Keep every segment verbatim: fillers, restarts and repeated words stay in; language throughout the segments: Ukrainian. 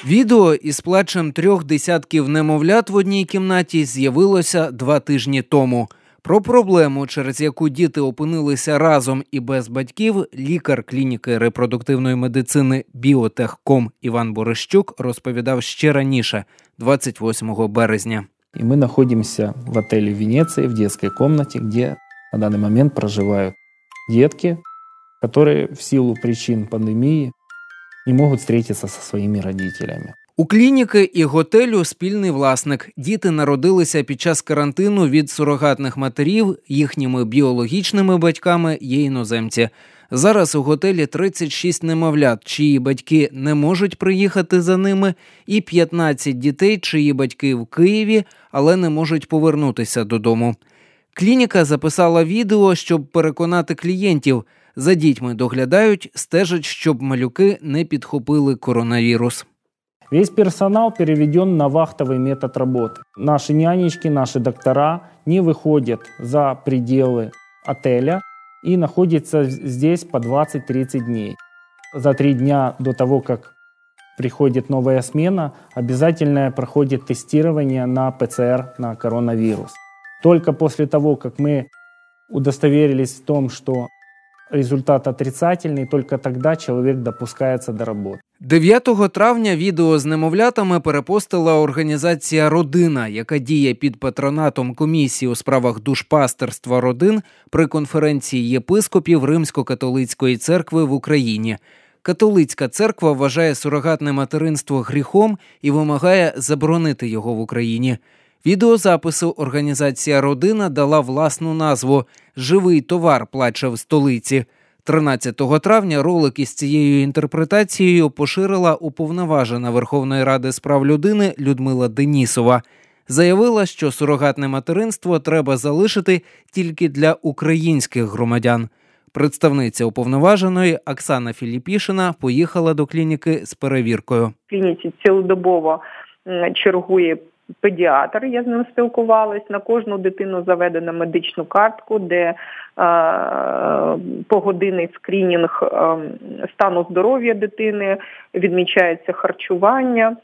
Відео із плачем трьох десятків немовлят в одній кімнаті з'явилося два тижні тому. Про проблему, через яку діти опинилися разом і без батьків, лікар клініки репродуктивної медицини «Біотехком» Іван Борищук розповідав ще раніше, двадцять восьмого березня. И мы находимся в отеле в Венеции, в детской комнате, где на данный момент проживают детки, которые в силу причин пандемии не могут встретиться со своими родителями. У клініки і готелю спільний власник. Діти народилися під час карантину від сурогатних матерів, їхніми біологічними батьками є іноземці. Зараз у готелі тридцять шість немовлят, чиї батьки не можуть приїхати за ними, і п'ятнадцять дітей, чиї батьки в Києві, але не можуть повернутися додому. Клініка записала відео, щоб переконати клієнтів. За дітьми доглядають, стежать, щоб малюки не підхопили коронавірус. Весь персонал переведен на вахтовый метод работы. Наши нянечки, наши доктора не выходят за пределы отеля и находятся здесь по двадцать-тридцать дней. За три дня до того, как приходит новая смена, обязательно проходит тестирование на ПЦР на коронавирус. Только после того, как мы удостоверились в том, что результат отрицательный, только тогда человек допускается до работы. дев'ятого травня відео з немовлятами перепостила організація «Родина», яка діє під патронатом Комісії у справах душпастерства родин при конференції єпископів Римсько-католицької церкви в Україні. Католицька церква вважає сурогатне материнство гріхом і вимагає заборонити його в Україні. Відеозапису організація «Родина» дала власну назву «Живий товар плаче в столиці». тринадцятого травня ролик із цією інтерпретацією поширила уповноважена Верховної Ради з прав людини Людмила Денісова. Заявила, що сурогатне материнство треба залишити тільки для українських громадян. Представниця уповноваженої Оксана Філіпішина поїхала до клініки з перевіркою. В клініці цілодобово чергує педіатр, я з ним спілкувалась. На кожну дитину заведено медичну картку, де е, погодинний скринінг е, стану здоров'я дитини, відмічається харчування,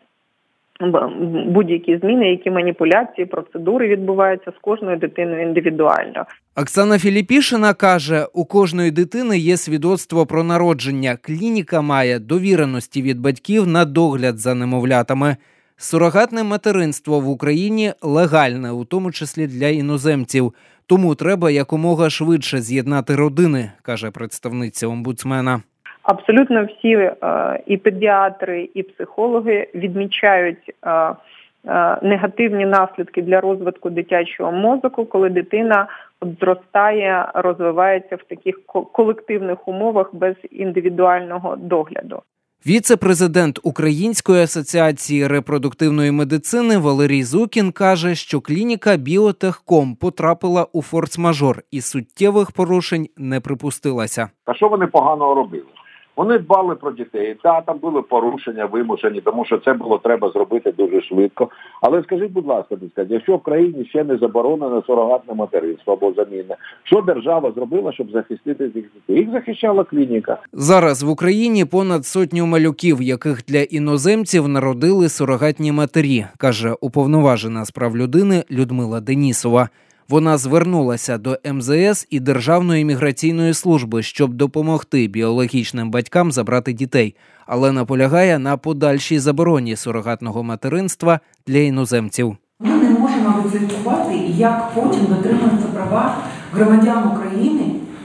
будь-які зміни, які маніпуляції, процедури відбуваються з кожною дитиною індивідуально. Оксана Філіпішина каже, у кожної дитини є свідоцтво про народження. Клініка має довіреності від батьків на догляд за немовлятами. Сурогатне материнство в Україні легальне, у тому числі для іноземців. Тому треба якомога швидше з'єднати родини, каже представниця омбудсмена. Абсолютно всі е, і педіатри, і психологи відмічають е, е, негативні наслідки для розвитку дитячого мозку, коли дитина от зростає, розвивається в таких колективних умовах без індивідуального догляду. Віце-президент Української асоціації репродуктивної медицини Валерій Зукін каже, що клініка «Біотехком» потрапила у форс-мажор і суттєвих порушень не припустилася. А що вони поганого робили? Вони дбали про дітей. Так, там були порушення вимушені, тому що це було треба зробити дуже швидко. Але скажіть, будь ласка, якщо в країні ще не заборонено сурогатне материнство або замінне, що держава зробила, щоб захистити цих дітей? Їх захищала клініка. Зараз в Україні понад сотню малюків, яких для іноземців народили сурогатні матері, каже уповноважена з прав людини Людмила Денісова. Вона звернулася до ем зе ес і Державної міграційної служби, щоб допомогти біологічним батькам забрати дітей, але наполягає на подальшій забороні сурогатного материнства для іноземців. Ми не можемо відслідкувати, як потім дотримуються права громадян України,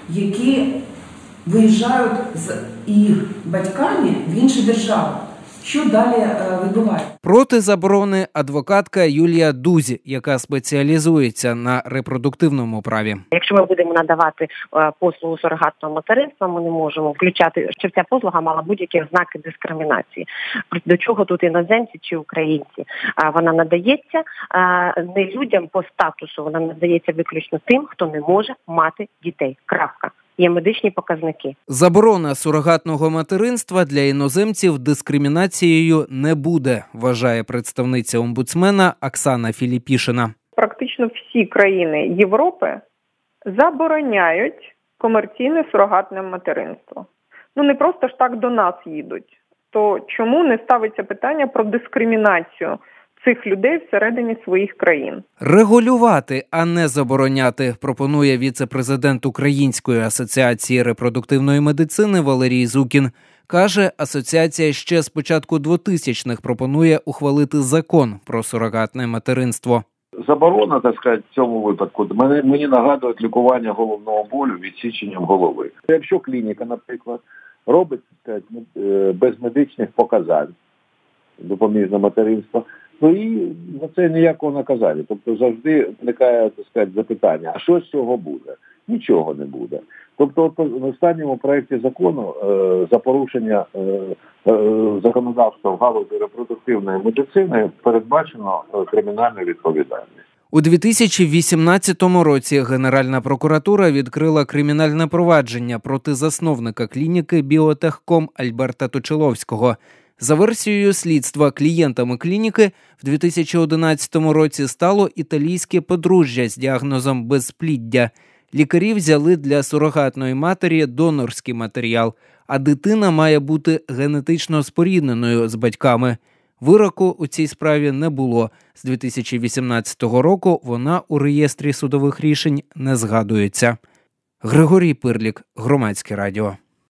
які виїжджають з їх батьками в інші держави. Що далі відбувається? Проти заборони адвокатка Юлія Дузь, яка спеціалізується на репродуктивному праві. Якщо ми будемо надавати послугу сурогатного материнства, ми не можемо включати, щоб ця послуга мала будь-які ознаки дискримінації. До чого тут іноземці чи українці? Вона надається не людям по статусу, вона надається виключно тим, хто не може мати дітей. Крапка. Є медичні показники. Заборона сурогатного материнства для іноземців дискримінацією не буде, вважає представниця омбудсмена Оксана Філіпішина. Практично всі країни Європи забороняють комерційне сурогатне материнство. Ну не просто ж так до нас їдуть. то чому не ставиться питання про дискримінацію цих людей всередині своїх країн? Регулювати, а не забороняти, пропонує віце-президент Української асоціації репродуктивної медицини Валерій Зукін. Каже, асоціація ще з початку двотисячних пропонує ухвалити закон про сурогатне материнство. Заборона, так сказати, в цьому випадку мені, мені нагадує лікування головного болю відсіченням голови. Якщо клініка, наприклад, робить, так сказати, без медичних показань допоміжне материнство, то і за це ніякого наказання. Тобто завжди виникає, так сказати, запитання, а що з цього буде? Нічого не буде. Тобто в останньому проєкті закону е, за порушення е, е, законодавства в галузі репродуктивної медицини передбачено е, кримінальну відповідальність. У дві тисячі вісімнадцятому році Генеральна прокуратура відкрила кримінальне провадження проти засновника клініки «Біотехком» Альберта Точиловського. За версією слідства, клієнтами клініки в дві тисячі одинадцятому році стало італійське подружжя з діагнозом безпліддя. Лікарі взяли для сурогатної матері донорський матеріал, а дитина має бути генетично спорідненою з батьками. Вироку у цій справі не було. З дві тисячі вісімнадцятого року вона у реєстрі судових рішень не згадується. Григорій Пирлік, Громадське радіо.